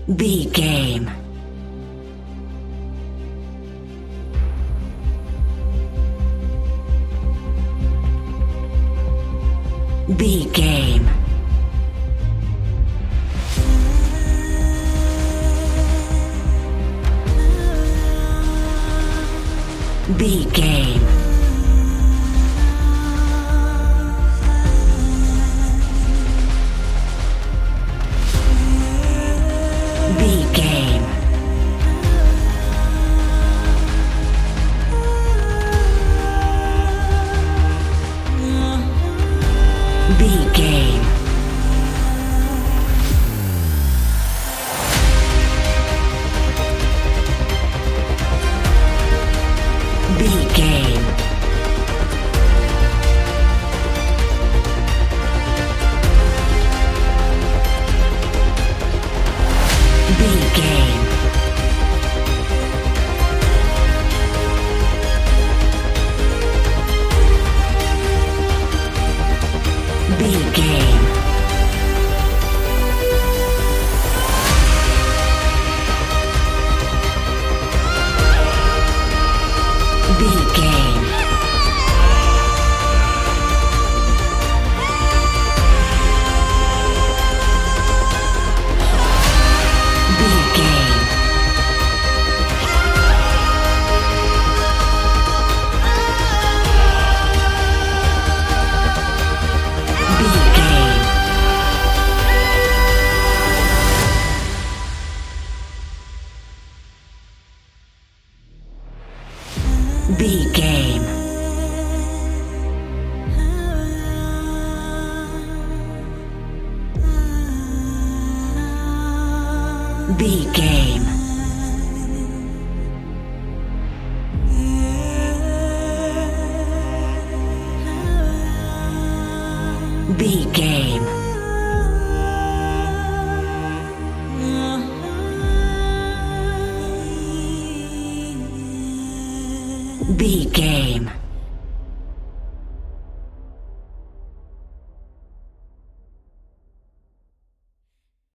B game. B game. B game. B game. B game. B game. B game. B game. B game. B game. B game. B game. B game.